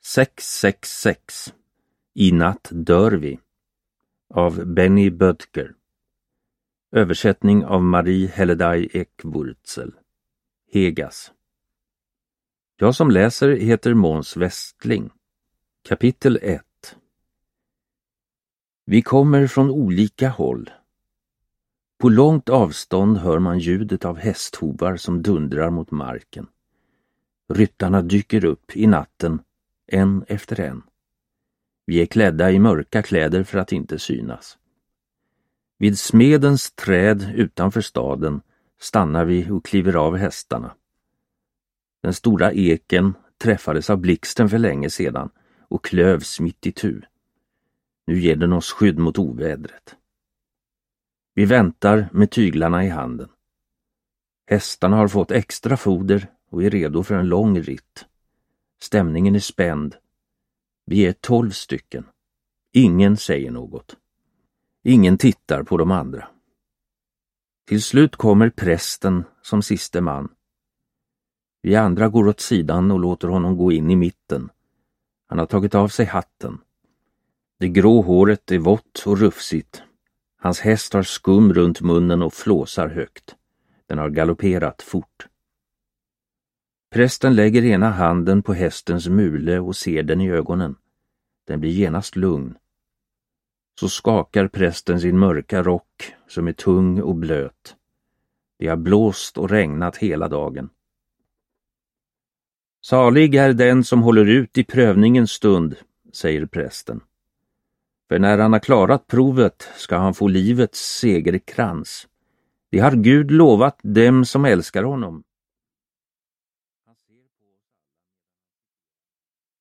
666. I natt dör vi. Av Benny Bödker. Översättning av Marie Helledaj Ekwurzel. Hegas. Jag som läser heter Måns Westling. Kapitel 1. Vi kommer från olika håll. På långt avstånd hör man ljudet av hästhovar som dundrar mot marken. Ryttarna dyker upp i natten, en efter en. Vi är klädda i mörka kläder för att inte synas. Vid smedens träd utanför staden stannar vi och kliver av hästarna. Den stora eken träffades av blixten för länge sedan och klövs mitt itu. Nu ger den oss skydd mot ovädret. Vi väntar med tyglarna i handen. Hästarna har fått extra foder och är redo för en lång ritt. Stämningen är spänd. Vi är 12 stycken. Ingen säger något. Ingen tittar på de andra. Till slut kommer prästen som siste man. Vi andra går åt sidan och låter honom gå in i mitten. Han har tagit av sig hatten. Det grå håret är vått och rufsigt. Hans häst har skum runt munnen och flåsar högt. Den har galopperat fort. Prästen lägger ena handen på hästens mule och ser den i ögonen. Den blir genast lugn. Så skakar prästen sin mörka rock som är tung och blöt. Det har blåst och regnat hela dagen. Salig är den som håller ut i prövningens stund, säger prästen. För när han har klarat provet ska han få livets segerkrans. Det har Gud lovat dem som älskar honom.